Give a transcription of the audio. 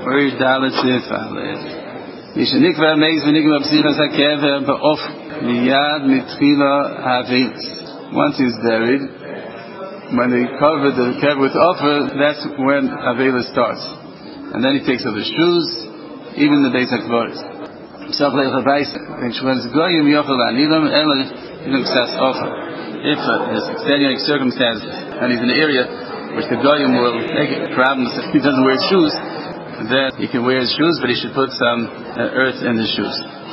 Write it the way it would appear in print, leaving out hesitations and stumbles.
Oy dalet zefales. Yishnikva meiz v'nikva b'sichas hakever ba'of miyad mitchila havelis. Once he's buried, when they cover the kever with offer, that's when havelis starts. And then he takes off his shoes, even the Beis HaKvoros. If there's extenuating circumstances and he's in an area which the goyim will make it problems if he doesn't wear his shoes, then he can wear his shoes, but he should put some earth in his shoes.